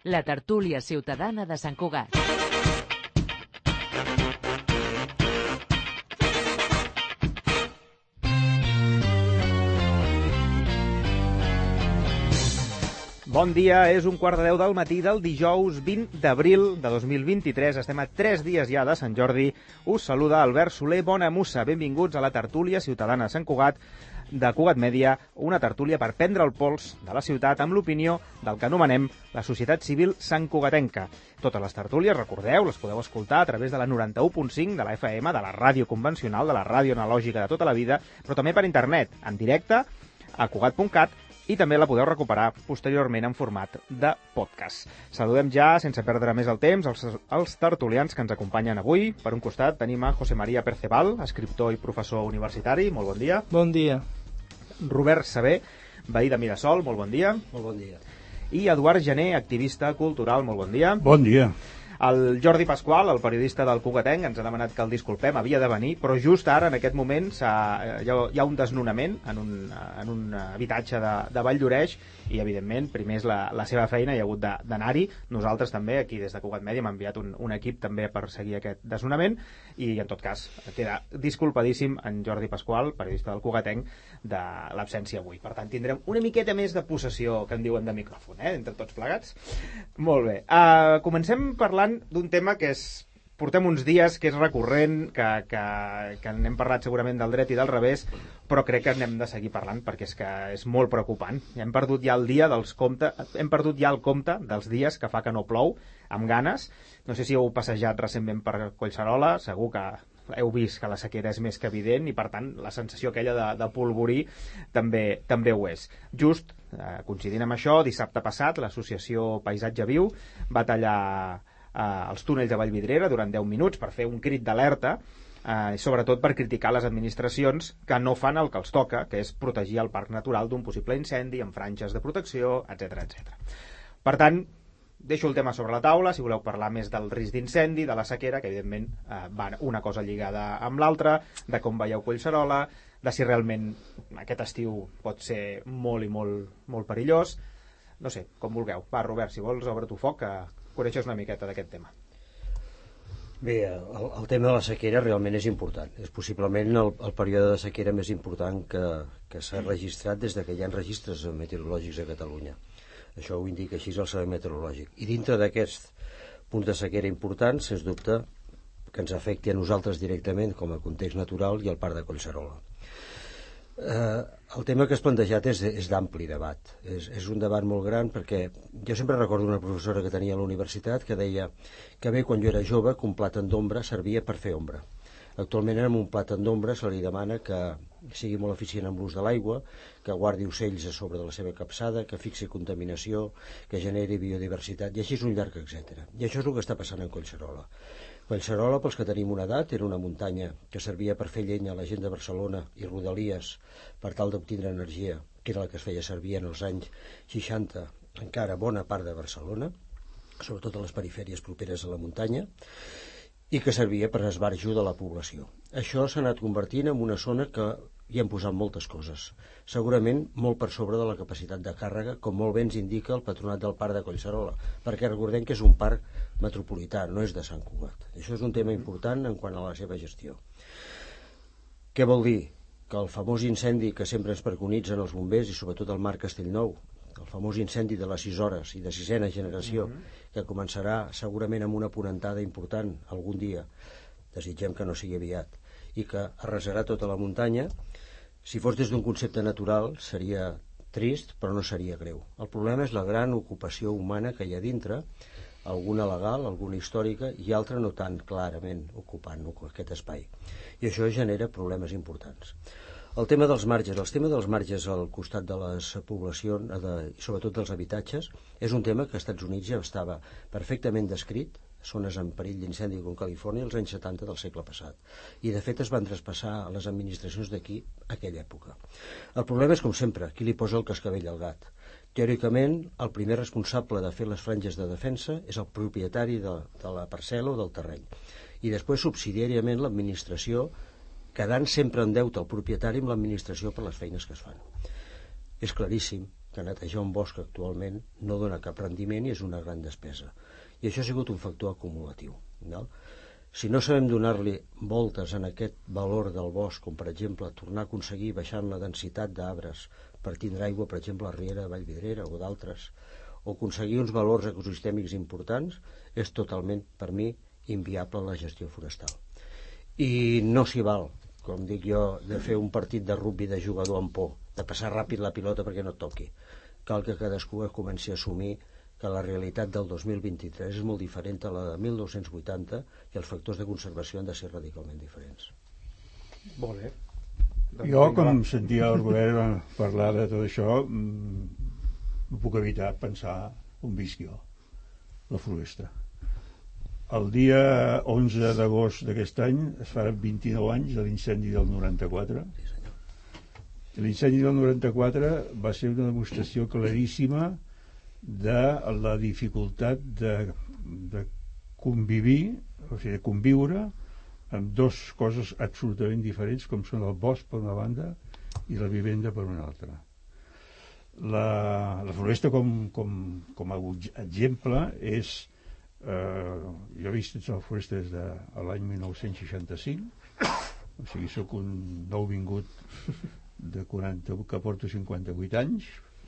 la tertúlia ciutadana de Sant Cugat. Bon dia, és 1:15 del matí del dijous 20 d'abril de 2023. Estem a 3 dies ja de Sant Jordi. Us saluda Albert Soler Bonamussa. Benvinguts a la tertúlia ciutadana de Sant Cugat, de Cugat Mèdia, una tertúlia per prendre el pols de la ciutat amb l'opinió del que anomenem la societat civil santcugatenca. Totes les tertúlies, recordeu, les podeu escoltar a través de la 91.5 de la FM, de la ràdio convencional, de la ràdio analògica de tota la vida, però també per internet, en directe, a cugat.cat, i també la podeu recuperar posteriorment en format de podcast. Saludem ja, sense perdre més el temps, els tertulians que ens acompanyen avui. Per un costat tenim a José María Perceval, escriptor i professor universitari. Molt bon dia. Bon dia. Robert Sabé, veí de Mirasol. Molt bon dia. Molt bon dia. I Eduard Gené, activista cultural. Molt bon dia. Bon dia. El Jordi Pasqual, el periodista del Cugatenc, ens ha demanat que el disculpem, havia de venir, però just ara, en aquest moment, hi ha un desnonament en un habitatge de Valldoreix i, evidentment, primer és la seva feina, hi ha hagut d'anar-hi. Nosaltres també, aquí des de Cugat Mèdia, hem enviat un equip també per seguir aquest desnonament i, en tot cas, queda disculpadíssim en Jordi Pasqual, periodista del Cugatenc, de l'absència avui. Per tant, tindrem una miqueta més de possessió, que en diuen, de micròfon, entre tots plegats. Molt bé. Comencem parlant d'un tema que portem uns dies que és recurrent, que n'hem parlat segurament del dret i del revés, però crec que n'hem de seguir parlant perquè és molt preocupant. Hem perdut ja el compte dels dies que fa que no plou, amb ganes. No sé si heu passejat recentment per Collserola, segur que heu vist que la sequera és més que evident i, per tant, la sensació aquella de polvorí també ho és. Just coincidint amb això, dissabte passat, l'associació Paisatge Viu va tallar els túnels de Vallvidrera durant 10 minuts per fer un crit d'alerta, sobretot per criticar les administracions que no fan el que els toca, que és protegir el parc natural d'un possible incendi amb franges de protecció, etc. Per tant, deixo el tema sobre la taula, si voleu parlar més del risc d'incendi, de la sequera, que evidentment va una cosa lligada amb l'altra, de com veieu Collserola, de si realment aquest estiu pot ser molt i molt perillós. No sé, com vulgueu. Va, Robert, si vols, obre tu foc, que coneixes una miqueta d'aquest tema. Bé, el tema de la sequera realment és important. És possiblement el període de sequera més important que s'ha registrat des que hi ha registres meteorològics a Catalunya. Això ho indica així el Servei Meteorològic. I dintre d'aquests punts de sequera importants, sens dubte, que ens afecti a nosaltres directament com a context natural i al parc de Collserola. El tema que has plantejat és d'ampli debat. És un debat molt gran perquè jo sempre recordo una professora que tenia a la universitat que deia que bé, quan jo era jove, que un plàtan d'ombra servia per fer ombra. Actualment amb un plàtan d'ombra se li demana que sigui molt eficient amb l'ús de l'aigua, que guardi ocells a sobre de la seva capçada, que fixi contaminació, que generi biodiversitat, i així és un llarg etcètera. I això és el que està passant en Collserola. Collserola, pels que tenim una edat, era una muntanya que servia per fer llenya a la gent de Barcelona i Rodalies per tal d'obtindre energia, que era la que es feia servir en els anys 60, encara bona part de Barcelona, sobretot a les perifèries properes a la muntanya, i que servia per esbarjo de la població. Això s'ha anat convertint en una zona que hi hem posat moltes coses, segurament molt per sobre de la capacitat de càrrega, com molt bé ens indica el Patronat del Parc de Collserola, perquè recordem que és un parc metropolità, no és de Sant Cugat. Això és un tema important en quant a la seva gestió. Què vol dir? Que el famós incendi que sempre ens preconitzen els bombers i sobretot el Marc Castellnou, el famós incendi de les 6 hores i de 6ª generació, que començarà segurament amb una ponentada important algun dia, desitgem que no sigui aviat, i que arrasarà tota la muntanya, si fos des d'un concepte natural seria trist, però no seria greu. El problema és la gran ocupació humana que hi ha dintre, alguna legal, alguna històrica i altra no tan clarament ocupant aquest espai. I això genera problemes importants. El tema dels marges al costat de les poblacions, sobretot dels habitatges, és un tema que als Estats Units ja estava perfectament descrit, zones en perill d'incendi com Califòrnia als anys 70 del segle passat. I de fet es van traspassar a les administracions d'aquí a aquella època. El problema és, com sempre, qui li posa el cascavell al gat. Teòricament, el primer responsable de fer les franges de defensa és el propietari de la parcel·la o del terreny. I després, subsidiàriament, l'administració, quedant sempre en deute el propietari amb l'administració per les feines que es fan. És claríssim que netejar un bosc actualment no dona cap rendiment i és una gran despesa. I això ha sigut un factor acumulatiu. No? Si no sabem donar-li voltes en aquest valor del bosc, com per exemple tornar a aconseguir baixant la densitat d'arbres per tindre aigua, per exemple a Riera de Vallvidrera o d'altres, o aconseguir uns valors ecosistèmics importants, és totalment, per mi, inviable la gestió forestal. I no s'hi val, com dic jo, de fer un partit de rugbi de jugador amb por, de passar ràpid la pilota perquè no et toqui. Cal que cadascú comenci a assumir que la realitat del 2023 és molt diferent a la de 1980 i els factors de conservació han de ser radicalment diferents. Molt bé. Jo, com sentia el govern parlar de tot això, no puc evitar pensar on visc jo, la floresta. El dia 11 d'agost d'aquest any es faran 29 anys de l'incendi del 94. L'incendi del 94 va ser una demostració claríssima de la dificultat de convivir, o sigui, de conviure amb dues coses absolutament diferents, com són el bosc per una banda i la vivenda per una altra. La floresta com a exemple és jo he vist la floresta des de l'any 1965, o sigui, sóc un nouvingut de 40, que porto 58 anys,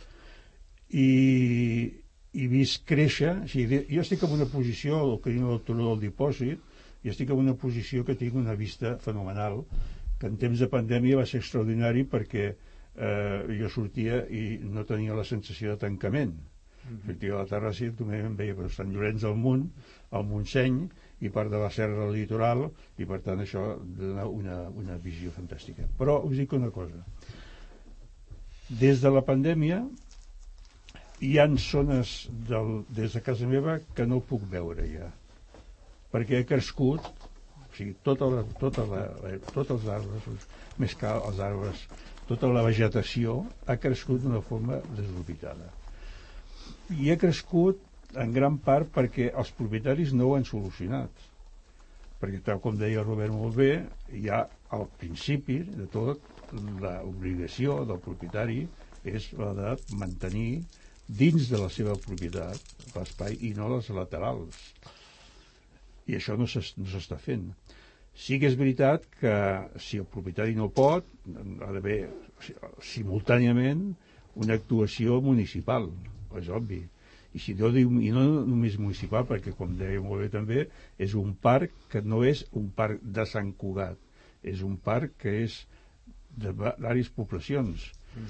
i vist créixer, o sigui, jo estic en una posició, el que diuen el turó del dipòsit, i estic en una posició que tinc una vista fenomenal, que en temps de pandèmia va ser extraordinari perquè jo sortia i no tenia la sensació de tancament. Sortia a la terrassa i em veia per Sant Llorenç del Munt, al Montseny i part de la serra litoral, i per tant això dona una visió fantàstica. Però us dic una cosa, des de la pandèmia hi ha zones des de casa meva que no puc veure ja, perquè ha crescut, o sigui, tots els arbres, més que els arbres, tota la vegetació ha crescut d'una forma desorbitada. I ha crescut en gran part perquè els propietaris no ho han solucionat. Perquè, tal com deia Robert molt bé, hi ha al principi de tot l'obligació del propietari és la de mantenir dins de la seva propietat l'espai i no les laterals. I això no s'està fent. Sí que és veritat que si el propietari no pot, ha d'haver simultàniament una actuació municipal, és obvi. I no només municipal, perquè com deia molt bé també, és un parc que no és un parc de Sant Cugat, és un parc que és de diverses poblacions.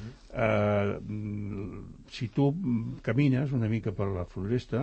Si tu camines una mica per la floresta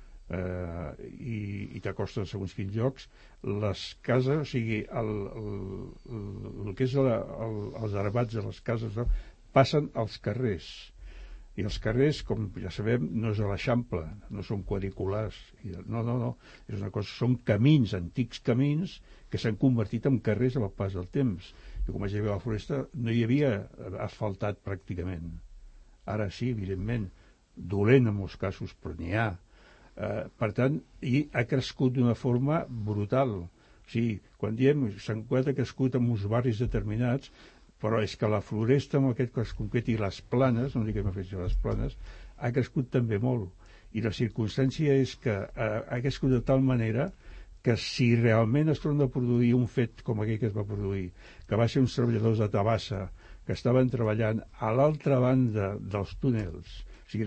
i t'acostes a segons quins llocs, les cases, o sigui, el que és els arbats de les cases passen als carrers, i els carrers, com ja sabem, no és a l'Eixample, no són quadriculars, no, és una cosa, són camins, antics camins que s'han convertit en carrers amb el pas del temps. I com vaig veure a la floresta no hi havia asfaltat pràcticament. Ara sí, evidentment, dolent en molts casos, però n'hi ha. Per tant, i ha crescut d'una forma brutal. O sigui, quan diem Sant Cugat ha crescut en uns barris determinats, però és que la floresta, en aquest cas concret, i les planes, no diguem les planes, ha crescut també molt. I la circumstància és que ha crescut de tal manera que si realment es torna a produir un fet com aquell que es va produir, que va ser uns treballadors de Tabassa que estaven treballant a l'altra banda dels túnels, o sigui,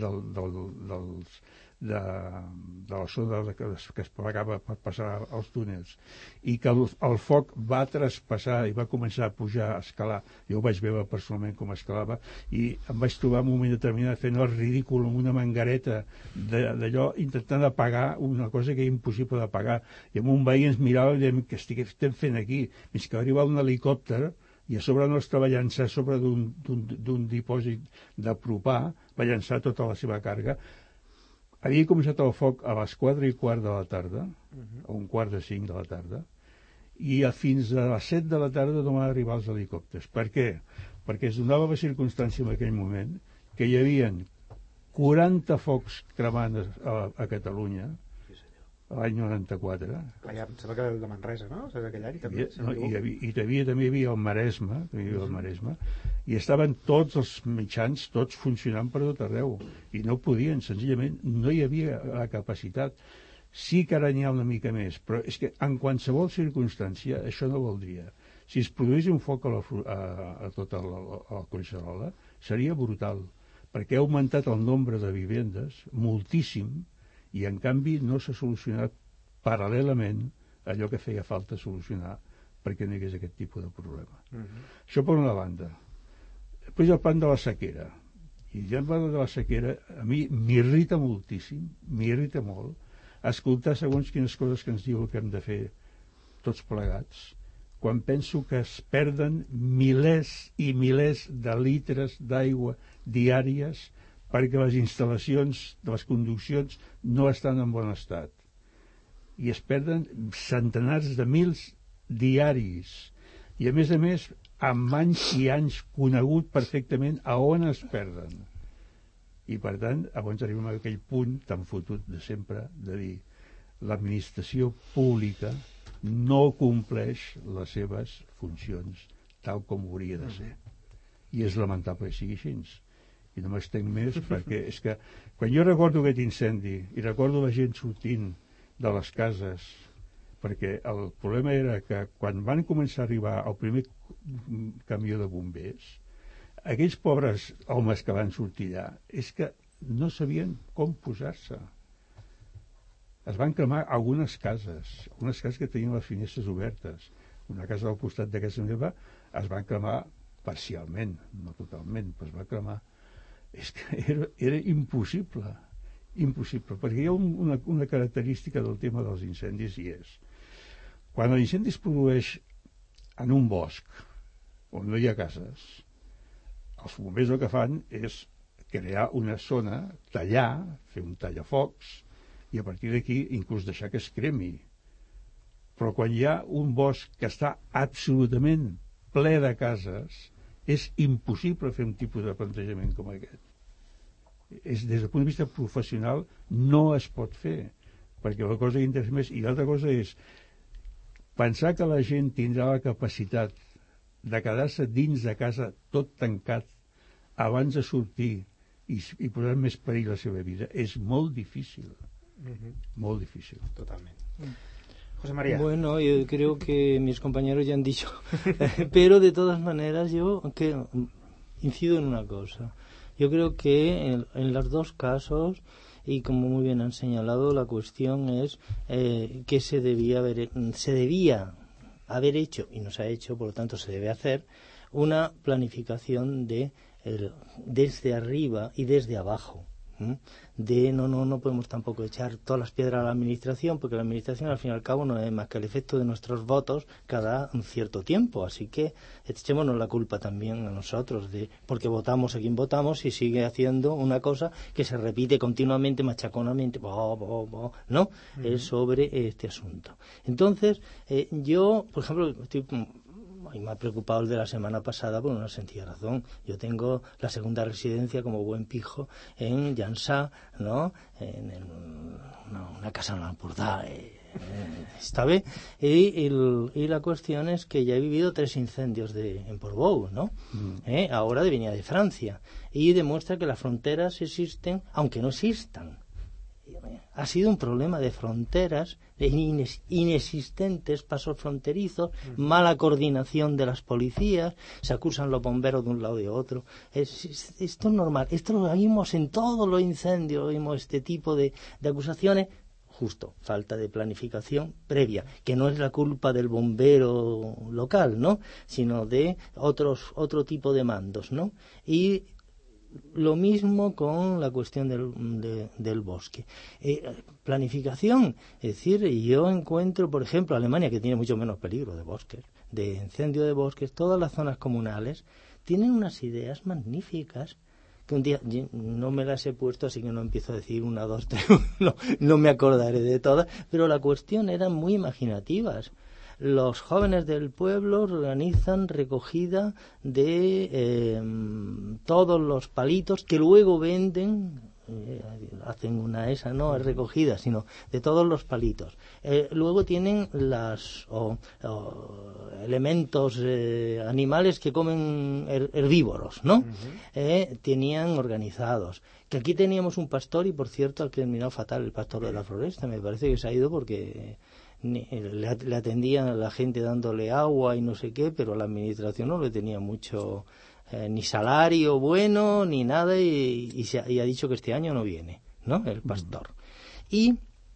de la zona que es pagava per passar els túnels, i que el foc va traspassar i va començar a pujar, a escalar. Jo ho vaig veure personalment com escalava, i em vaig trobar en un moment determinat fent el ridícul amb una mangareta d'allò, intentant apagar una cosa que era impossible d'apagar, i amb un veí ens mirava i dèiem, què estem fent aquí? Fins que va arribar un helicòpter i a sobre nostre va llançar sobre d'un dipòsit de propà, va llançar tota la seva càrrega. Havia començat el foc a les 4:15 de la tarda, a 4:45 de la tarda, i fins a les 7 de la tarda no van arribar els helicòpters. Per què? Perquè es donava la circumstància en aquell moment que hi havia 40 focs cremant a Catalunya l'any 94. Clar, ja em sembla que de Manresa, no? Aquell any també. I també hi havia el Maresme, i estaven tots els mitjans, tots funcionant per tot arreu, i no podien, senzillament no hi havia la capacitat. Sí que ara n'hi ha una mica més, però és que en qualsevol circumstància això no voldria. Si es produís un foc a tota la Collserola, seria brutal, perquè ha augmentat el nombre de vivendes moltíssim i en canvi no s'ha solucionat paral·lelament allò que feia falta solucionar perquè no hi hagués aquest tipus de problema. Això per una banda. Després el plan de la sequera. I ja en plan de la sequera a mi m'irrita moltíssim, m'irrita molt, escoltar segons quines coses que ens diu que hem de fer tots plegats, quan penso que es perden milers i milers de litres d'aigua diàries perquè les instal·lacions de les conduccions no estan en bon estat. I es perden centenars de mils diaris. I a més, amb anys i anys conegut perfectament a on es perden. I per tant, abans arribem a aquell punt tan fotut de sempre de dir l'administració pública no compleix les seves funcions tal com hauria de ser. I és lamentable que sigui així. I no m'estenc més perquè és que quan jo recordo aquest incendi i recordo la gent sortint de les cases, perquè el problema era que quan van començar a arribar el primer camió de bombers, aquells pobres homes que van sortir allà és que no sabien com posar-se. Es van cremar algunes cases que tenien les finestres obertes. Una casa al costat de casa meva es va cremar parcialment, no totalment, però es va cremar. És que era impossible, perquè hi ha una característica del tema dels incendis i és quan l'incendi es produeix en un bosc on no hi ha cases, els bombers el que fan és crear una zona, tallar, fer un tallafocs i a partir d'aquí inclús deixar que es cremi. Però quan hi ha un bosc que està absolutament ple de cases, és impossible fer un tipus de plantejament com aquest. Des del punt de vista professional no es pot fer, perquè la cosa que interessa més, i l'altra cosa és pensar que la gent tindrà la capacitat de quedar-se dins de casa tot tancat abans de sortir i posar més perill la seva vida és molt difícil. Muy difícil. Totalmente. José María. Bueno, yo creo que mis compañeros ya han dicho, pero de todas maneras yo incido en una cosa. Yo creo que en los dos casos, y como muy bien han señalado, la cuestión es que se debía haber hecho, y no se ha hecho, por lo tanto se debe hacer, una planificación desde arriba y desde abajo. No podemos tampoco echar todas las piedras a la administración, porque la administración al fin y al cabo no es más que el efecto de nuestros votos cada un cierto tiempo, así que echémonos la culpa también a nosotros porque votamos a quien votamos y sigue haciendo una cosa que se repite continuamente, machaconamente, ¿no? Es sobre este asunto. Entonces, yo, por ejemplo, y me ha preocupado el de la semana pasada por una sencilla razón. Yo tengo la segunda residencia como buen pijo en Llançà, ¿no? En una casa en l'Empordà, está bien. Y la cuestión es que ya he vivido 3 incendios en Portbou, ¿no? Ahora venía de Francia. Y demuestra que las fronteras existen, aunque no existan. Ha sido un problema de fronteras, de inexistentes pasos fronterizos, mala coordinación de las policías, se acusan los bomberos de un lado y de otro. Esto es normal, esto lo vimos en todos los incendios, vimos este tipo de acusaciones, justo, falta de planificación previa, que no es la culpa del bombero local, ¿no? Sino de otro tipo de mandos, ¿no? Y lo mismo con la cuestión del bosque. Planificación, es decir, yo encuentro, por ejemplo, Alemania, que tiene mucho menos peligro de bosques, de incendio de bosques, todas las zonas comunales tienen unas ideas magníficas que un día no me las he puesto, así que no empiezo a decir 1, 2, 3, no me acordaré de todas, pero la cuestión eran muy imaginativas. Los jóvenes del pueblo organizan recogida de todos los palitos que luego venden hacen una esa, no es recogida, sino de todos los palitos. Luego tienen elementos animales que comen herbívoros, ¿no? Tenían organizados. Que aquí teníamos un pastor y, por cierto, al que terminó fatal, el pastor de la Floresta. Me parece que se ha ido porque le atendían a la gente dándole agua y no sé qué, pero la administración no le tenía mucho ni salario bueno ni nada y ha dicho que este año no viene, ¿no? El pastor. Y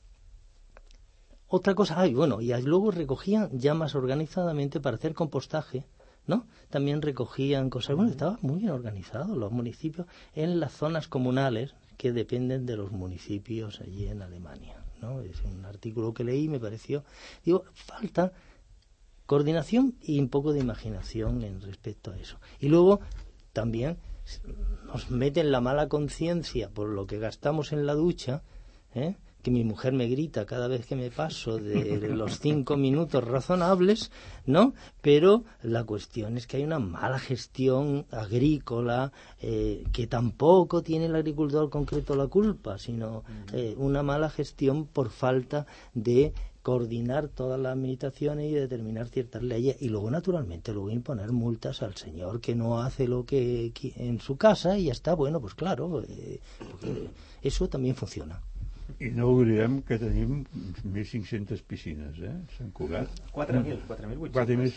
otra cosa, y luego recogían ya más organizadamente para hacer compostaje, ¿no? También recogían cosas. Bueno, estaba muy bien organizado los municipios en las zonas comunales que dependen de los municipios allí en Alemania, ¿no? Es un artículo que leí y me pareció, falta coordinación y un poco de imaginación en respecto a eso. Y luego también nos meten la mala conciencia por lo que gastamos en la ducha, que mi mujer me grita cada vez que me paso de los 5 minutos razonables, ¿no? Pero la cuestión es que hay una mala gestión agrícola, que tampoco tiene el agricultor concreto la culpa, sino una mala gestión por falta de coordinar todas las administraciones y determinar ciertas leyes y luego naturalmente imponer multas al señor que no hace lo que en su casa y ya está. Bueno, pues claro, porque eso también funciona. I no oblidem que tenim 1.500 piscines, Sant Cugat. 4.800.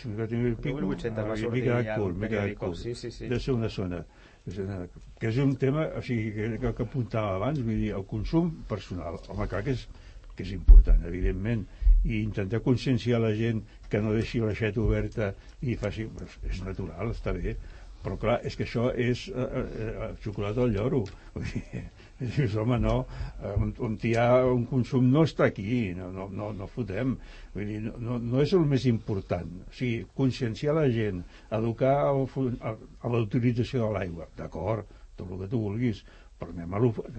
4.800 va sortir m'he quedat curt. Sí. De ser una zona. Que és un tema, o sigui, que apuntava abans, vull dir, el consum personal. Home, clar que és important, evidentment, i intentar conscienciar la gent que no deixi l'aixeta oberta i faci... És natural, està bé, però clar, és que això és xocolata al lloro. Vull dir, dius, home, no, on hi ha un consum no està aquí, no fotem. Vull dir, no és el més important. O sigui, conscienciar la gent, educar a la utilització de l'aigua, d'acord, tot el que tu vulguis, però anem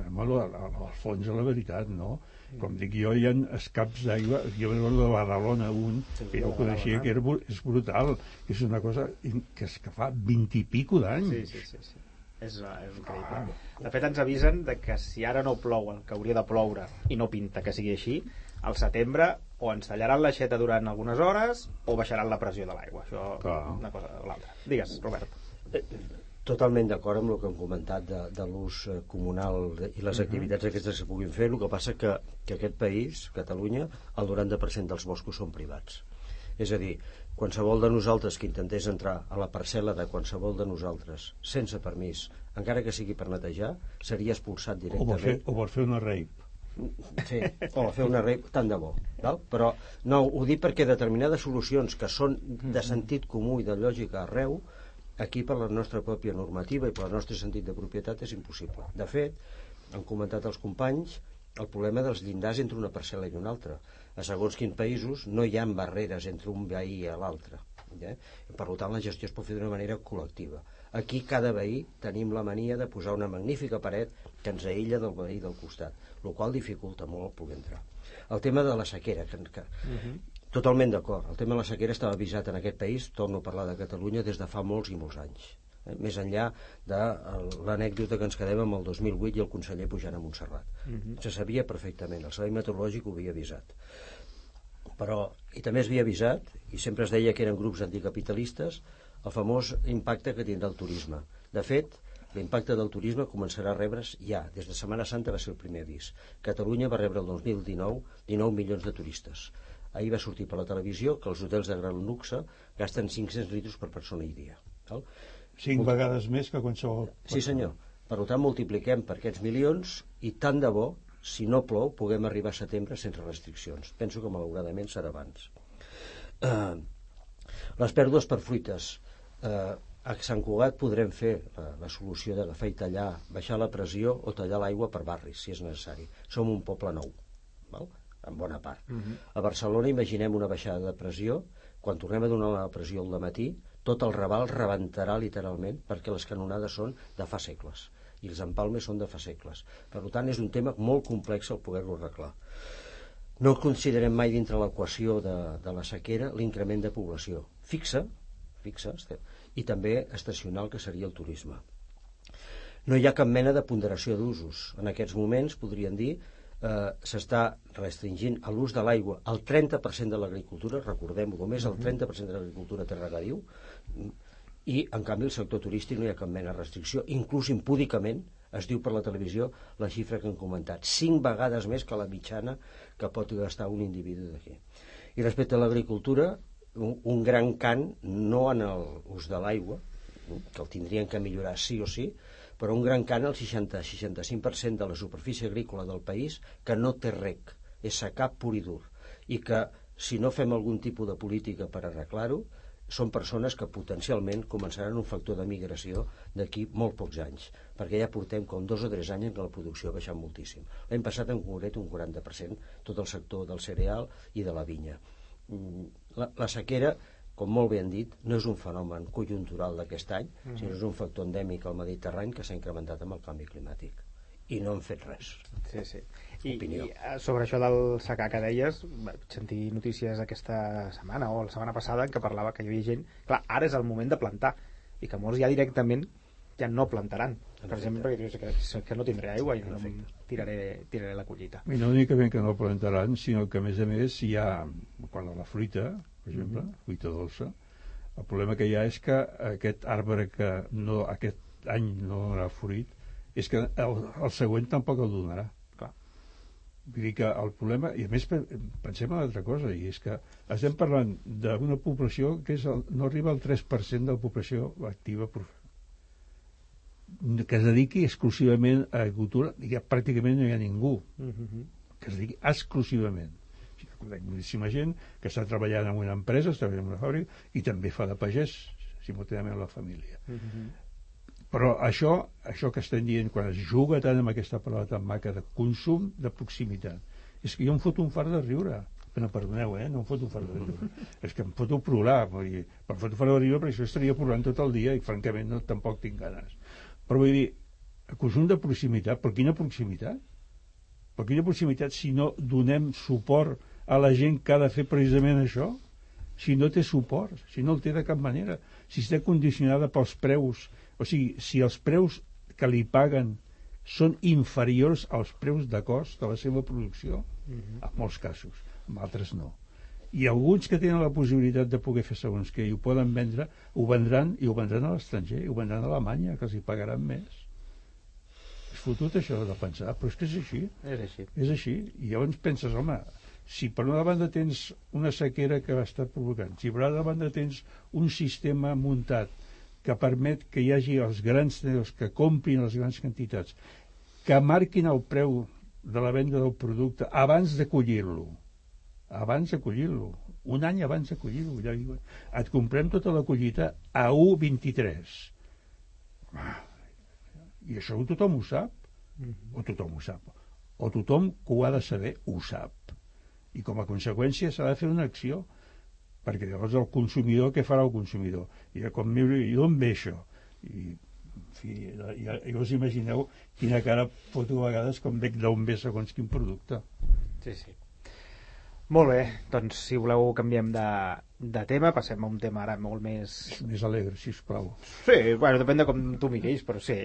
al fons de la veritat, no? Com dic jo, hi ha escaps d'aigua, jo veig de Badalona que jo coneixia, que és brutal, que és una cosa que fa 20 i pico d'anys. Sí. És increïble. De fet, ens avisen de que si ara no plou el que hauria de ploure i no pinta que sigui així, al setembre o ens tallaran l'aixeta durant algunes hores o baixaran la pressió de l'aigua. Això una cosa o l'altra. Digues, Robert. Totalment d'acord amb el que hem comentat de l'ús comunal i les activitats aquestes que puguin fer. El que passa que aquest país, Catalunya, el 90% dels boscos són privats. És a dir, qualsevol de nosaltres que intentés entrar a la parcel·la de qualsevol de nosaltres sense permís, encara que sigui per netejar, seria expulsat directament. O per fer una rape. Sí, o fer una rape, tant de bo, val? Però no, ho dic perquè determinades solucions que són de sentit comú i de lògica arreu, aquí per la nostra pròpia normativa i per el nostre sentit de propietat és impossible. De fet, han comentat els companys el problema dels llindars entre una parcel·la i una altra. A segons quins països no hi ha barreres entre un veí i l'altre. Per tant, la gestió es pot fer d'una manera col·lectiva. Aquí cada veí tenim la mania de posar una magnífica paret que ens aïlla del veí del costat, el qual dificulta molt el poder entrar. El tema de la sequera, totalment d'acord. El tema de la sequera estava avisat en aquest país, torno a parlar de Catalunya, des de fa molts i molts anys. Més enllà de l'anècdota que ens quedem amb el 2008 i el conseller pujant a Montserrat. Se sabia perfectament, el servei meteorològic ho havia avisat. Però, i també es havia avisat, i sempre es deia que eren grups anticapitalistes, el famós impacte que tindrà el turisme. De fet, l'impacte del turisme començarà a rebre's ja. Des de Setmana Santa va ser el primer avís. Catalunya va rebre el 2019 19 milions de turistes. Ahir va sortir per la televisió que els hotels de gran luxe gasten 500 litres per persona i dia. 5 vegades més que qualsevol. Sí, senyor. Per tant, multipliquem per aquests milions i tant de bo, si no plou, puguem arribar a setembre sense restriccions. Penso que malauradament serà abans. Les pèrdues per fruites. A Sant Cugat podrem fer la solució d'agafar i tallar, baixar la pressió o tallar l'aigua per barris, si és necessari. Som un poble nou, val? En bona part. A Barcelona imaginem una baixada de pressió. Quan tornem a donar la pressió al dematí, tot el Raval rebentarà literalment perquè les canonades són de fa segles i els empalmes són de fa segles. Per tant, és un tema molt complex el poder-lo arreglar. No considerem mai dintre l'equació de la sequera l'increment de població fixa i també estacional, que seria el turisme. No hi ha cap mena de ponderació d'usos. En aquests moments, podríem dir, s'està restringint l'ús de l'aigua al 30% de l'agricultura, recordem-ho, només el 30% de l'agricultura té regadiu, i en canvi el sector turístic no hi ha cap mena de restricció, inclús impúdicament es diu per la televisió la xifra que han comentat, 5 vegades més que la mitjana que pot gastar un individu d'aquí. I respecte a l'agricultura, un gran cant, no en l'ús de l'aigua, que el tindrien que millorar sí o sí, però un gran cant al 60-65% de la superfície agrícola del país que no té reg, és secà pur i dur, i que si no fem algun tipus de política per arreglar-ho, són persones que potencialment començaran un factor de migració d'aquí molt pocs anys, perquè ja portem com 2 o 3 anys en què la producció ha baixat moltíssim. L'any passat en concret un 40% tot el sector del cereal i de la vinya. La sequera, com molt bé han dit, no és un fenomen conjuntural d'aquest any, sinó és un factor endèmic al Mediterrani que s'ha incrementat amb el canvi climàtic. I no han fet res. Sí, sí. I sobre això del secà que deies, vaig sentir notícies aquesta setmana o la setmana passada en què parlava que hi havia gent... Clar, ara és el moment de plantar i que molts ja directament ja no plantaran. Per exemple, perquè dius que no tindré aigua i no tiraré la collita. I no únicament que no plantaran, sinó que a més hi ha, quan a la fruita, per exemple, fruita dolça, el problema que hi ha és que aquest arbre que aquest any no donarà fruit, és que el següent tampoc el donarà. Clar. Vull dir que el problema, i a més pensem en una altra cosa, i és que estem parlant d'una població que no arriba al 3% de la població activa que es dediqui exclusivament a agricultura, i pràcticament no hi ha ningú que es dediqui exclusivament. Moltíssima gent que està treballant en una empresa, està treballant en una fàbrica, i també fa de pagès, simultàniament a la família. Però això que estem dient quan es juga tant amb aquesta paraula tan maca de consum de proximitat, és que jo em foto un fart de riure, no, perdoneu, no em foto un fart de riure, és que em foto plorar, em foto un fart de riure, perquè això estaria plorant tot el dia i francament tampoc tinc ganes. Però vull dir, el consum de proximitat, per quina proximitat? Per quina proximitat si no donem suport a la gent que ha de fer precisament això? Si no té suport, si no el té de cap manera, si està condicionada pels preus. O sigui, si els preus que li paguen són inferiors als preus de cost de la seva producció, en molts casos, en altres no. I alguns que tenen la possibilitat de poder fer segons què i ho poden vendre, ho vendran a l'estranger, ho vendran a Alemanya, que els hi pagaran més. És fotut això de pensar, però és que és així. És així. I llavors penses, home, si per una banda tens una sequera que està provocant, si per una banda tens un sistema muntat que permet que hi hagi els grans tenedors que comprin les grans quantitats, que marquin el preu de la venda del producte abans de collir-lo, un any abans de collir-lo, ja diuen, et comprem tota la collita a 1,23. I això tothom ho sap, o tothom que ho ha de saber ho sap. I com a conseqüència s'ha de fer una acció, perquè llavors el consumidor, què farà el consumidor? I com i d'on ve això? I en fi, ja us imagineu quina cara foto a vegades com veig d'on ve segons quin producte. Sí. Molt bé, doncs si voleu canviem de tema, passem a un tema ara molt més alegre, sisplau. Sí, bueno, depèn de com tu miris, però sí.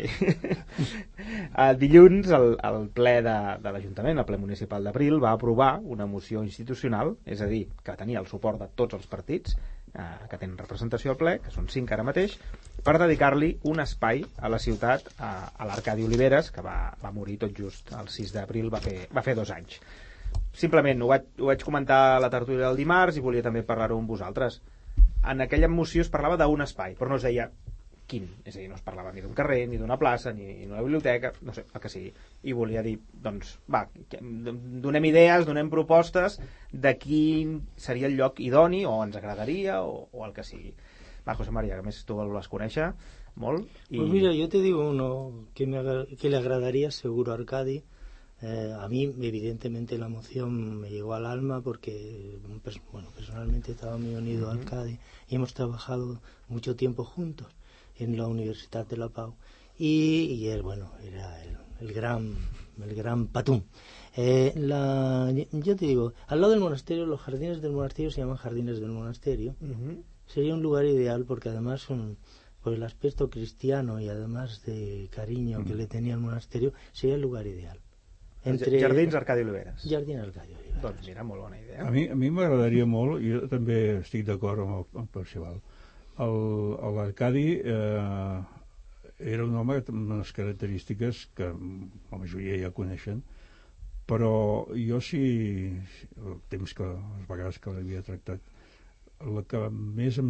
Dilluns el ple de l'Ajuntament, el ple municipal d'Abril, va aprovar una moció institucional, és a dir, que tenia el suport de tots els partits que tenen representació al ple, que són 5 ara mateix, per dedicar-li un espai a la ciutat, a l'Arcadi Oliveres, que va morir tot just el 6 d'abril, va fer 2 anys. Simplement, ho vaig comentar a la tertúlia del dimarts i volia també parlar-ho amb vosaltres. En aquella moció es parlava d'un espai, però no es deia quin, és a dir, no es parlava ni d'un carrer, ni d'una plaça, ni d'una biblioteca, no sé, el que sigui. I volia dir, doncs, va, donem idees, donem propostes de quin seria el lloc idoni, o ens agradaria, o el que sigui. Va, José María, que més tu el vas conèixer molt. Pues mira, yo te digo uno que le agradaría seguro a Arcadi. A mí, evidentemente, la moción me llegó al alma porque, bueno, personalmente estaba muy unido a Arcadi y hemos trabajado mucho tiempo juntos en la Universidad de La Pau y él, bueno, era el gran Patún. Yo te digo, al lado del monasterio, los jardines del monasterio se llaman jardines del monasterio. Sería un lugar ideal porque además por el aspecto cristiano y además de cariño que le tenía al monasterio, sería el lugar ideal. Jardins Arcadi Oliveres. Jardins Arcadi Oliveres. Doncs mira, molt bona idea. A mi m'agradaria molt, i jo també estic d'acord amb el Percival, l'Arcadi era un home amb unes característiques que la majoria ja coneixen, però jo el temps que les vegades que l'havia tractat, el que més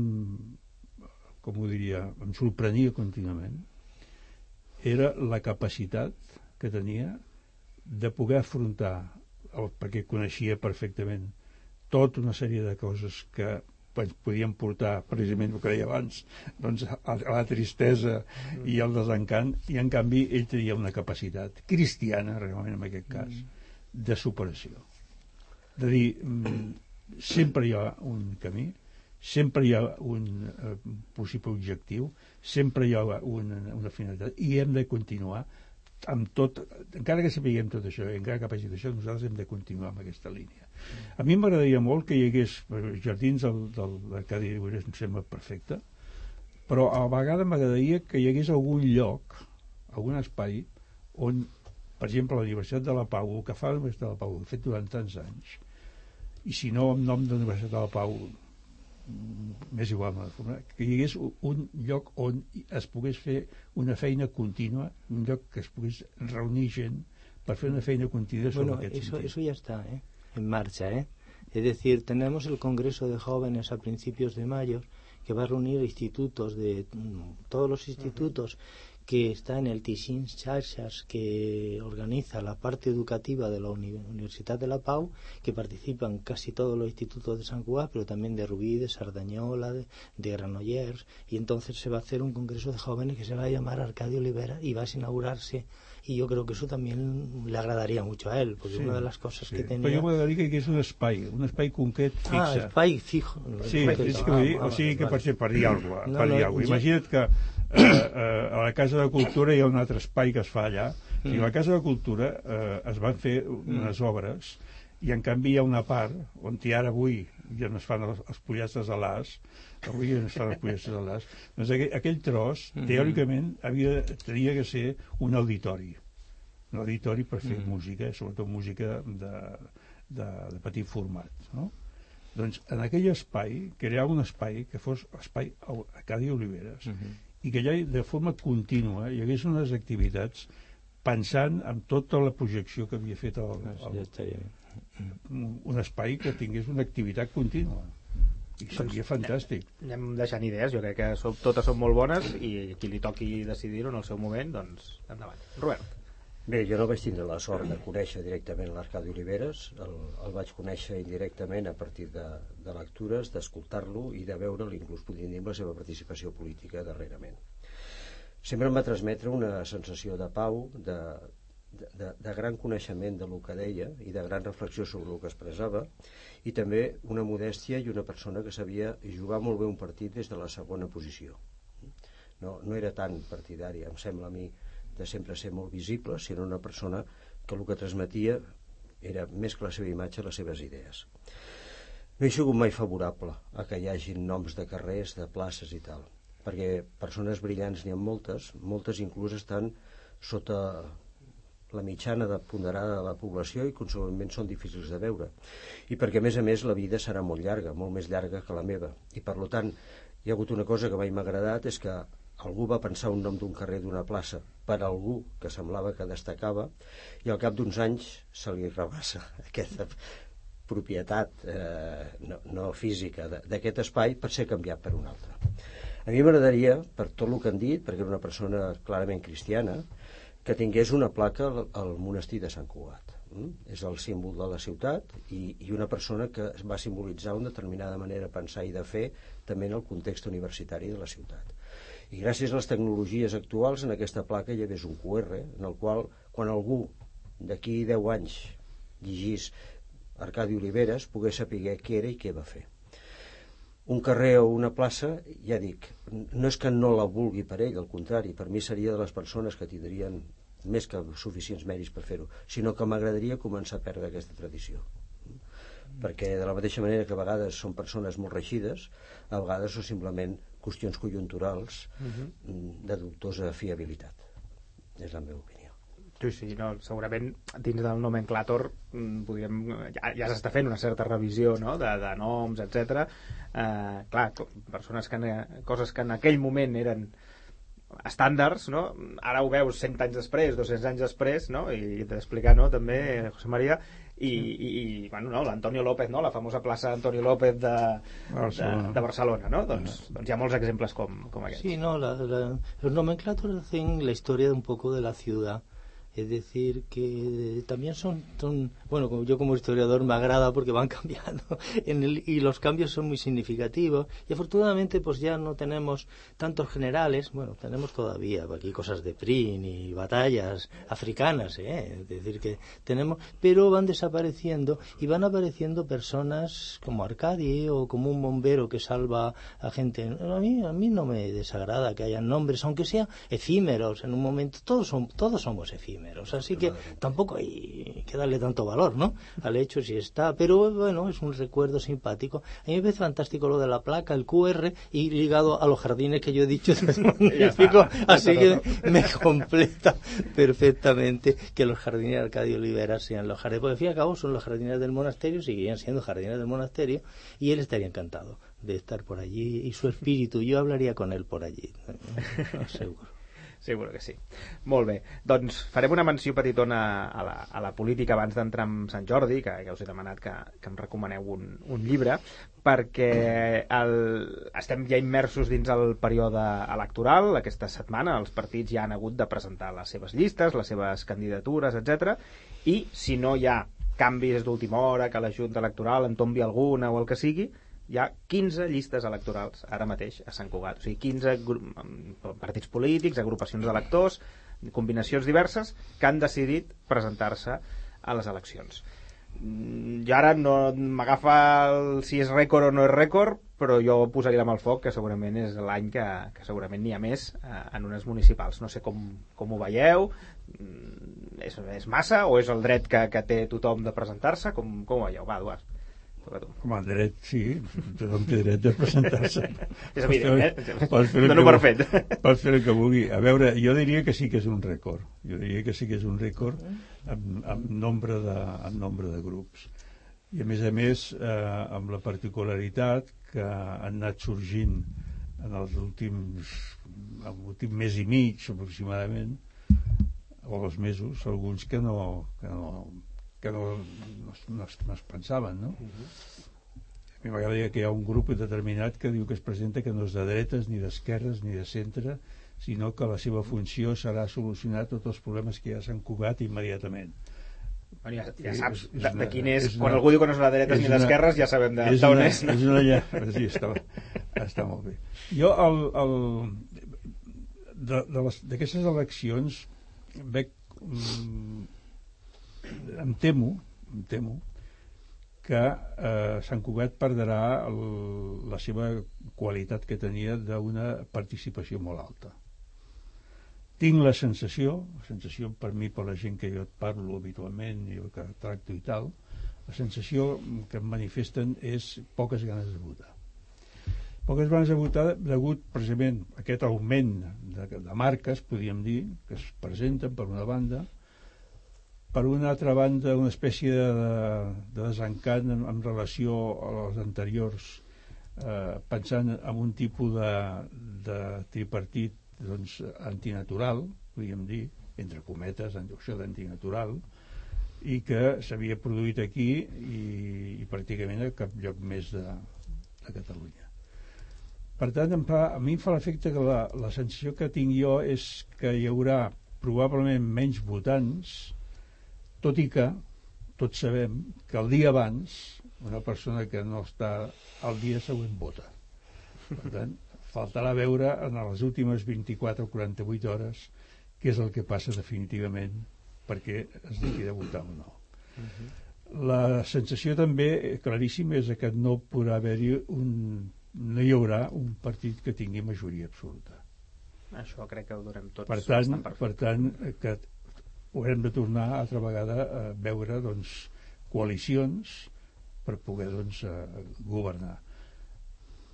em sorprenia contínuament era la capacitat que tenia de poder afrontar, perquè coneixia perfectament tota una sèrie de coses que podien portar, precisament el que deia abans, doncs, a la tristesa i al desencant, i en canvi ell tenia una capacitat cristiana, realment en aquest cas, de superació. De dir, sempre hi ha un camí, sempre hi ha un possible objectiu, sempre hi ha una finalitat, i hem de continuar amb tot, encara que sapiguem tot això, encara que passi això, nosaltres hem de continuar amb aquesta línia. A mi m'agradaria molt que hi hagués jardins de l'Arcadi Oliveres, em sembla perfecte, però a la vegada m'agradaria que hi hagués algun lloc, algun espai on, per exemple, la Universitat de la Pau, el que fa la Universitat de la Pau, ho ha fet durant tants anys, i si no en nom de la Universitat de la Pau, més igual, que hi hagués un lloc on es pogués fer una feina contínua, un lloc que es pogués reunir gent per fer una feina contínua sobre aquest sentit. Eso ya está en marcha. Es decir, tenemos el Congreso de Jóvenes a principios de mayo que va a reunir institutos de todos los institutos que está en el Tichin Xarxas, que organiza la parte educativa de la Universidad de la Pau, que participan casi todos los institutos de Sant Cugat, pero también de Rubí, de Sardañola, de Granollers, y entonces se va a hacer un congreso de jóvenes que se va a llamar Arcadi Oliveres y va a inaugurarse, y yo creo que eso también le agradaría mucho a él, porque una de las cosas que tenía... Però jo m'agradaria que hi hagués un espai concret fixe. Espai fijo. Sí, és que vull dir, o sigui que per dir alguna cosa. Imagina't que a la Casa de Cultura hi ha un altre espai que es fa allà, i a la Casa de Cultura es van fer unes obres, i en canvi hi ha una part on ara avui ja no es fan els pollastres a l'as, avui ja no es fan els pollastres a l'as, doncs aquell tros teòricament tenia que ser un auditori per fer música, sobretot música de petit format, no? Doncs en aquell espai crear un espai que fos espai Arcadi Oliveres, i que allà de forma contínua hi hagués unes activitats pensant en tota la projecció que havia fet un espai que tingués una activitat contínua, i seria fantàstic. Anem deixant idees, jo crec que totes són molt bones, i qui li toqui decidir-ho en el seu moment, doncs endavant. Robert. Bé, jo no vaig tindre la sort de conèixer directament l'Arcadi Oliveres, el vaig conèixer indirectament a partir de lectures, d'escoltar-lo i de veure'l, inclús podríem dir, la seva participació política darrerament. Sempre em va transmetre una sensació de pau, de gran coneixement del que deia i de gran reflexió sobre el que expressava, i també una modèstia i una persona que sabia jugar molt bé un partit des de la segona posició. No era tan partidari, em sembla a mi, de sempre ser molt visible, sinó una persona que el que transmetia era més que la seva imatge, les seves idees. No he sigut mai favorable a que hi hagin noms de carrers, de places i tal, perquè persones brillants n'hi ha moltes inclús estan sota la mitjana de ponderada de la població i consegüentment són difícils de veure, i perquè a més la vida serà molt llarga, molt més llarga que la meva, i per tant hi ha hagut una cosa que mai m'ha agradat, és que algú va pensar un nom d'un carrer, d'una plaça, per algú que semblava que destacava, i al cap d'uns anys se li rebassa aquesta propietat no física d'aquest espai per ser canviat per un altre. A mi m'agradaria, per tot el que han dit, perquè era una persona clarament cristiana, que tingués una placa al monestir de Sant Cugat. És el símbol de la ciutat i una persona que va simbolitzar una determinada manera de pensar i de fer també en el context universitari de la ciutat. I gràcies a les tecnologies actuals en aquesta placa hi hagués un QR en el qual quan algú d'aquí 10 anys llegís Arcadi Oliveres pogués saber què era i què va fer. Un carrer o una plaça, ja dic, no és que no la vulgui per ell, al contrari, per mi seria de les persones que tindrien més que suficients mèrits per fer-ho, sinó que m'agradaria començar a perdre aquesta tradició. Perquè de la mateixa manera que a vegades són persones molt reixides, a vegades són simplement qüestions conjunturals de dubtosa fiabilitat. És la meva opinió. Sí, no, segurament dins del nomenclàtor ja s'està fent una certa revisió, no? de noms, etc. Clar, coses que en aquell moment eren estàndards, no? Ara ho veus 100 anys després, 200 anys després, no? I d'explicar, no? També, José María, i bueno, no? L'Antonio López, no? La famosa plaça Antonio López de Barcelona, no? Doncs hi ha molts exemples com aquests. Sí, no, los nomenclátoros hacen la historia un poco de la ciudad. Es decir, que también son bueno, yo como historiador me agrada porque van cambiando y los cambios son muy significativos y afortunadamente pues ya no tenemos tantos generales, bueno, tenemos todavía aquí cosas de Prin y batallas africanas, es decir que tenemos, pero van desapareciendo y van apareciendo personas como Arcadi o como un bombero que salva a gente. A mí no me desagrada que hayan nombres, aunque sean efímeros en un momento, todos somos efímeros. Así que tampoco hay que darle tanto valor, ¿no? Al hecho si está, pero bueno, es un recuerdo simpático. A mí me parece fantástico lo de la placa, el QR, y ligado a los jardines que yo he dicho, es magnífico, así que me completa perfectamente que los jardines de Arcadio Olivera sean los jardines, porque al fin y al cabo son los jardines del monasterio, seguirían siendo jardines del monasterio, y él estaría encantado de estar por allí, y su espíritu, yo hablaría con él por allí, seguro. Seguro que sí. Molt bé. Doncs farem una menció petitona a la política abans d'entrar en Sant Jordi, que us he demanat que em recomaneu un llibre, perquè estem ja immersos dins el període electoral. Aquesta setmana els partits ja han hagut de presentar les seves llistes, les seves candidatures, etc. I si no hi ha canvis d'última hora, que la Junta Electoral en tombi alguna o el que sigui, hi ha 15 llistes electorals ara mateix a Sant Cugat, o sigui 15 partits polítics, agrupacions d'electors, combinacions diverses que han decidit presentar-se a les eleccions. Jo ara no m'agafa si és rècord o no és rècord, però jo posaria la mà al foc que segurament és l'any que segurament n'hi ha més en unes municipals. No sé com ho veieu, és massa o és el dret que té tothom de presentar-se? Com ho veieu? Va, Eduard. Com a dret, sí, tothom té dret de presentar-se. És evident, dono per fet. Pots fer el que vulgui. A veure, jo diria que sí que és un rècord. Jo diria que sí que és un rècord amb nombre de grups. I a més, amb la particularitat que han anat sorgint en l'últim mes i mig, aproximadament, o 2 mesos, alguns que no es pensaven, no? A mi m'agradaria que hi ha un grup determinat que diu que es presenta que no és de dretes, ni d'esquerres, ni de centre, sinó que la seva funció serà solucionar tots els problemes que ja s'han cugat immediatament. Bueno, ja saps de quin és, quan algú diu que no és de dretes ni d'esquerres, ja sabem d'on és. És una sí, està molt bé. Jo, d'aquestes eleccions, veig em temo que Sant Cugat perdrà la seva qualitat que tenia d'una participació molt alta. Tinc la sensació per mi, per la gent que jo et parlo habitualment i el que tracto i tal, la sensació que em manifesten és poques ganes de votar. Poques ganes de votar degut precisament a aquest augment de marques, podríem dir, que es presenten per una banda. Per una altra banda, una espècie de desencant en relació a les anteriors, pensant en un tipus de tripartit antinatural, podríem dir, entre cometes, això d'antinatural, i que s'havia produït aquí i pràcticament a cap lloc més de Catalunya. Per tant, a mi em fa l'efecte que la sensació que tinc jo és que hi haurà probablement menys votants, tot i que tots sabem que el dia abans una persona que no està al dia següent vota. Per tant, faltarà veure en les últimes 24 o 48 hores què és el que passa definitivament perquè es decida votar o no. La sensació també claríssima és que no podrà haver-hi no hi haurà un partit que tingui majoria absoluta. Això crec que ho donem tots. Per tant, que haurem de tornar altra vegada a veure coalicions per poder governar.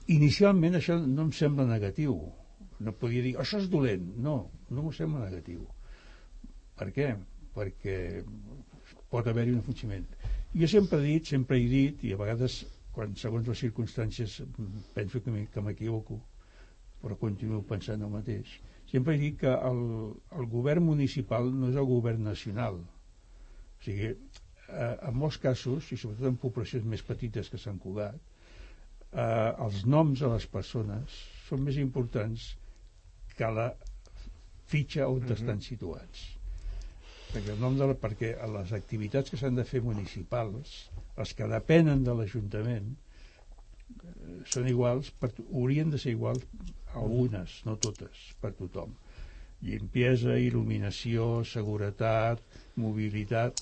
inicialment això no em sembla negatiu. No podia dir, això és dolent. No m'ho sembla negatiu. Per què? Perquè pot haver-hi un funcionament. Jo sempre he dit, i a vegades, segons les circumstàncies, penso que m'equivoco, però continuo pensant el mateix. Sempre he dit que el govern municipal no és el govern nacional. O sigui, en molts casos, i sobretot en poblacions més petites que Sant Cugat, els noms de les persones són més importants que la fitxa on estan situats. Perquè les activitats que s'han de fer municipals, les que depenen de l'Ajuntament, són iguals, haurien de ser iguals algunes, no totes, per tothom. Limpiesa, il·luminació, seguretat, mobilitat,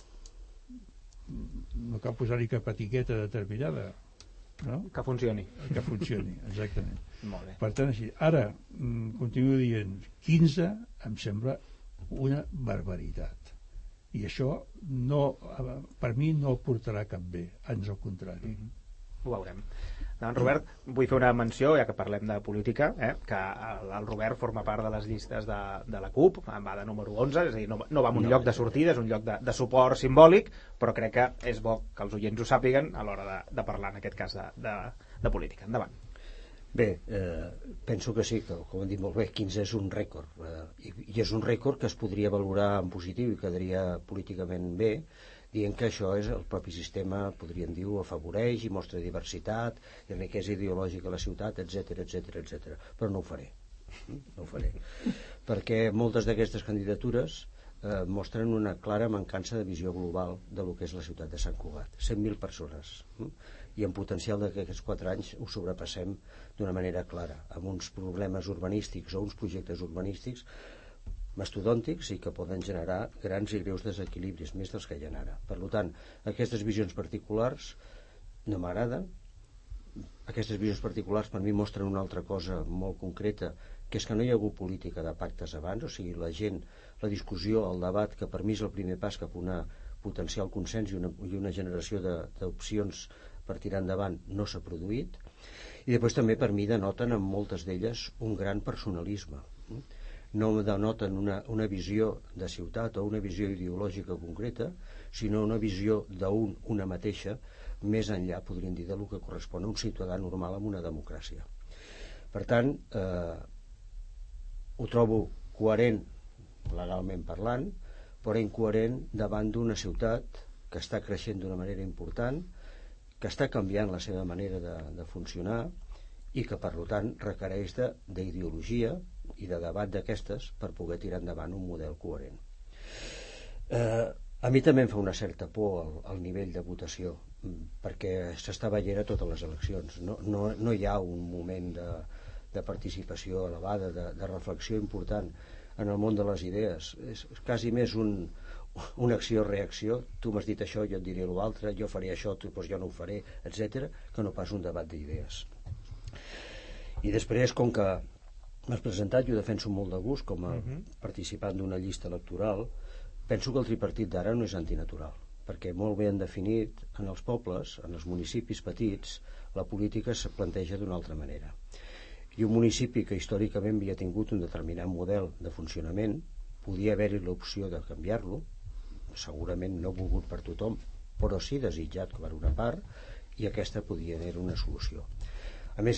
no cal posar-hi cap etiqueta determinada, no? Que funcioni. Que funcioni, exactament. Molt bé. Per tant, així. Ara, continuo dient, 15 em sembla una barbaritat. I això per mi no portarà cap bé, ans al contrari. Ho veurem. Robert, vull fer una menció, ja que parlem de política, que el Robert forma part de les llistes de la CUP, va de número 11, és a dir, no va en un lloc de sortida, és un lloc de suport simbòlic, però crec que és bo que els oients ho sàpiguen a l'hora de parlar, en aquest cas, de política. Endavant. Bé, penso que sí, que com hem dit molt bé, 15 és un rècord, i és un rècord que es podria valorar en positiu i quedaria políticament bé, dient que això és el propi sistema, podríem dir, afavoreix i mostra diversitat i riquesa ideològica a la ciutat, etc. Però no ho faré. No ho faré. Perquè moltes d'aquestes candidatures mostren una clara mancança de visió global de lo que és la ciutat de Sant Cugat. 100.000 persones. I en potencial d'aquests 4 anys ho sobrepassem d'una manera clara, amb uns problemes urbanístics o uns projectes urbanístics mastodòntics i que poden generar grans i greus desequilibris, més dels que hi ha ara. Per tant, aquestes visions particulars no m'agraden. Aquestes visions particulars per mi mostren una altra cosa molt concreta, que és que no hi ha hagut política de pactes abans, o sigui, la gent, la discussió, el debat, que per mi és el primer pas cap a una potencial consens i una generació d'opcions per tirar endavant, no s'ha produït. I després també per mi denoten en moltes d'elles un gran personalisme. No denoten una visió de ciutat o una visió ideològica concreta, sinó una visió d'una mateixa, més enllà, podríem dir, del que correspon a un ciutadà normal en una democràcia. Per tant, ho trobo coherent legalment parlant, però incoherent davant d'una ciutat que està creixent d'una manera important, que està canviant la seva manera de funcionar i que, per tant, requereix d'ideologia i de debat d'aquestes per poder tirar endavant un model coherent. A mi també em fa una certa por el nivell de votació, perquè s'està veient a totes les eleccions. No hi ha un moment de participació elevada, de reflexió important en el món de les idees. És quasi més una acció-reacció. Tu m'has dit això, jo et diré l'altre, jo faré això, doncs jo no ho faré, etc., que no pas un debat d'idees. I després, com que m'has presentat, jo defenso molt de gust com a participant d'una llista electoral, penso que el tripartit d'ara no és antinatural, perquè molt ben definit en els pobles, en els municipis petits, la política es planteja d'una altra manera. I un municipi que històricament havia tingut un determinat model de funcionament, podia haver-hi l'opció de canviar-lo, segurament no volgut per tothom, però sí desitjat per una part, i aquesta podia haver una solució. A més,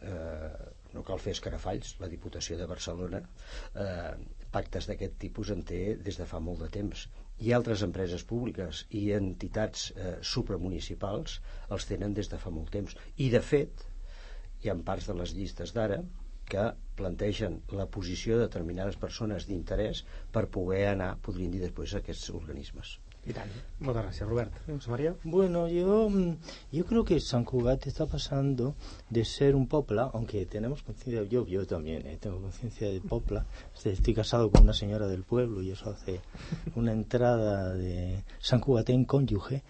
no cal fer escarafalls, la Diputació de Barcelona pactes d'aquest tipus en té des de fa molt de temps, i altres empreses públiques i entitats supramunicipals els tenen des de fa molt temps, i de fet hi ha parts de les llistes d'ara que plantegen la posició de determinades persones d'interès per poder anar, podríem dir després, a aquests organismes. I tant. Muchas gracias, Robert. José María. Bueno, yo creo que San Cugat está pasando de ser un popla, aunque tenemos conciencia, yo también tengo conciencia de popla, estoy casado con una señora del pueblo y eso hace una entrada de San Cugatén cónyuge,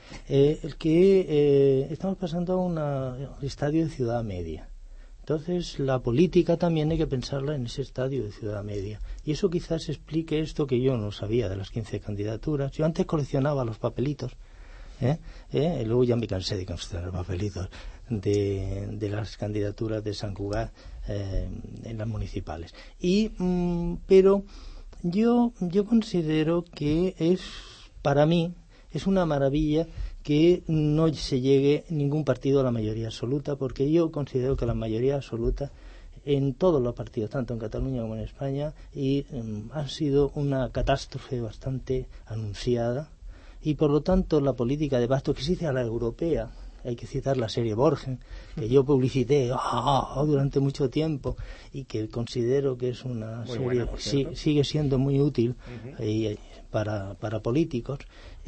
estamos pasando a un estadio de ciudad media. Entonces la política también hay que pensarla en ese estadio de ciudad media. Y eso quizás explique esto que yo no sabía de las 15 candidaturas. Yo antes coleccionaba los papelitos, luego ya me cansé de coleccionar papelitos. de las candidaturas de Sant Cugat en las municipales. Pero yo considero que para mí es una maravilla que no se llegue ningún partido a la mayoría absoluta, porque yo considero que la mayoría absoluta en todos los partidos, tanto en Cataluña como en España, ha sido una catástrofe bastante anunciada, y por lo tanto la política de Bastos, que se dice a la europea, hay que citar la serie Borgen, que yo publicité durante mucho tiempo y que considero que es una muy serie buena, sigue siendo muy útil para políticos.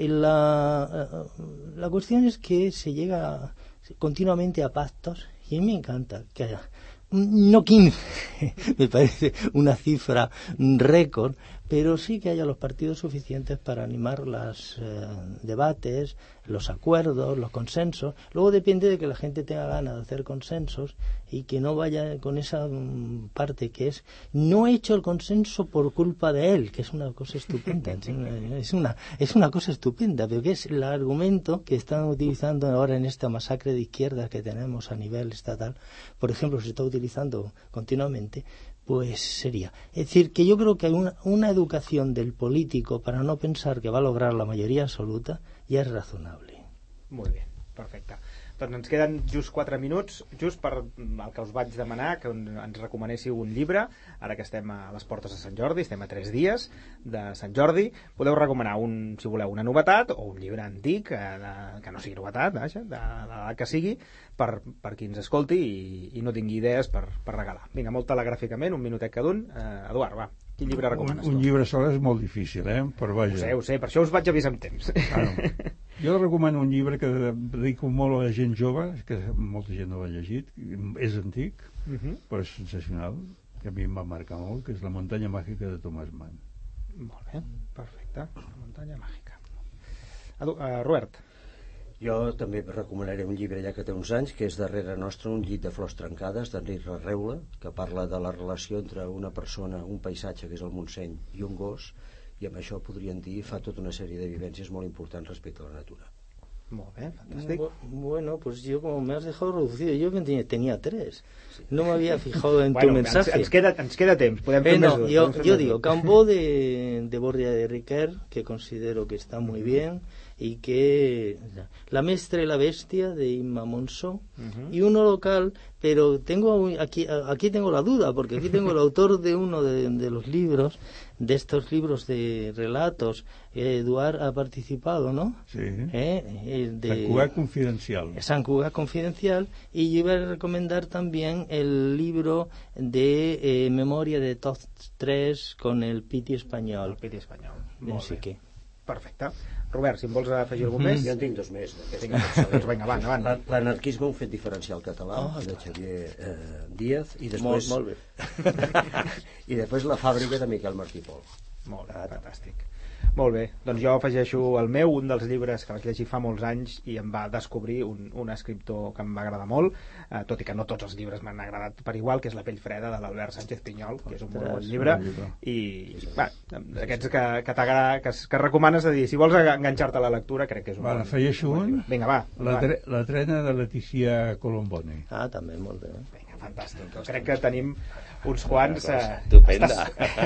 La cuestión es que se llega continuamente a pactos, y a mí me encanta que haya no 15, me parece una cifra récord, pero sí que haya los partidos suficientes para animar los debates, los acuerdos, los consensos. Luego depende de que la gente tenga ganas de hacer consensos y que no vaya con esa parte que es no he hecho el consenso por culpa de él, que es una cosa estupenda. Es una cosa estupenda, pero que es el argumento que están utilizando ahora en esta masacre de izquierdas que tenemos a nivel estatal. Por ejemplo, se está utilizando continuamente. Pues sería. Es decir, que yo creo que hay una educación del político para no pensar que va a lograr la mayoría absoluta ja és razonable. Molt bé, perfecte. Doncs ens queden just 4 minuts, just per el que us vaig demanar, que ens recomanéssiu un llibre, ara que estem a les portes de Sant Jordi, estem a 3 dies de Sant Jordi, podeu recomanar, si voleu, una novetat o un llibre antic, que no sigui novetat, vaja, de la que sigui, per qui ens escolti i no tingui idees per regalar. Vinga, molt telegràficament, un minutet cada un. Eduard, va, quin llibre recomanes tu? Un llibre sol és molt difícil, però vaja. Ho sé, per això us vaig avisar amb temps. Jo recomano un llibre que dedico molt a la gent jove, que molta gent no l'ha llegit, és antic, però és sensacional, que a mi em va marcar molt, que és La muntanya màgica de Thomas Mann. Molt bé, perfecte. La muntanya màgica. Robert. Jo també recomanaré un llibre ja que té uns anys, que és Darrere nostre, un llit de flors trencades, d'Enric Reula, que parla de la relació entre una persona, un paisatge, que és el Montseny, i un gos, i amb això podríem dir, fa tota una sèrie de vivències molt importants respecte a la natura. Molt bé, fantàstic. Bueno, pues yo como me has dejado reducido, yo tenía 3. Sí. No me había fijado en tu mensaje. Ens queda temps, podem fer més dos. Yo digo, Cambó de Borja de Riquer, que considero que está muy bien, y que La Mestra y la Bestia de Imma Monzó, y uno local, pero aquí tengo la duda, porque aquí tengo el autor de uno de los libros, de estos libros de relatos. Eduard ha participado, ¿no? Sí. Sant Cugat Confidencial. Sant Cugat Confidencial, y yo iba a recomendar también el libro de Memoria de tots tres con el Piti Espanyol. El Piti Espanyol. Molt bé. Perfecte. Robert, si em vols afegir algun més? Jo en tinc 2 més. Doncs vinga, avant. L'anarquisme, un fet diferencial català, de Xavier Díaz, i després... Molt bé. I després La fàbrica de Miquel Martí Pol. Molt bé, fantàstic. Molt bé, doncs jo afegeixo el meu, un dels llibres que vaig llegir fa molts anys i em va descobrir un escriptor que em va agradar molt, tot i que no tots els llibres m'han agradat per igual, que és La pell freda de l'Albert Sánchez Pinyol, que és un molt bon llibre, i aquests que recomanes, de dir, si vols enganxar-te a la lectura, crec que és un bon llibre. Afegeixo un? Vinga, va. La trena de Leticia Colomboni. També, molt bé. Vinga, fantàstic. Crec que tenim uns quants... Estupenda.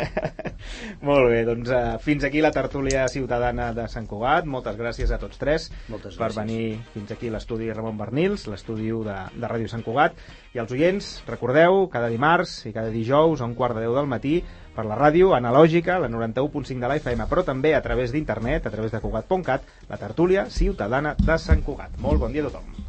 Molt bé, doncs fins aquí la tertúlia ciutadana de Sant Cugat. Moltes gràcies a tots tres per venir fins aquí a l'estudi Ramon Bernils, l'estudi de Ràdio Sant Cugat. I als oients, recordeu, cada dimarts i cada dijous a 1:15 del matí per la ràdio analògica, la 91.5 de la FM, però també a través d'internet, a través de Cugat.cat, la tertúlia ciutadana de Sant Cugat. Molt bon dia a tothom.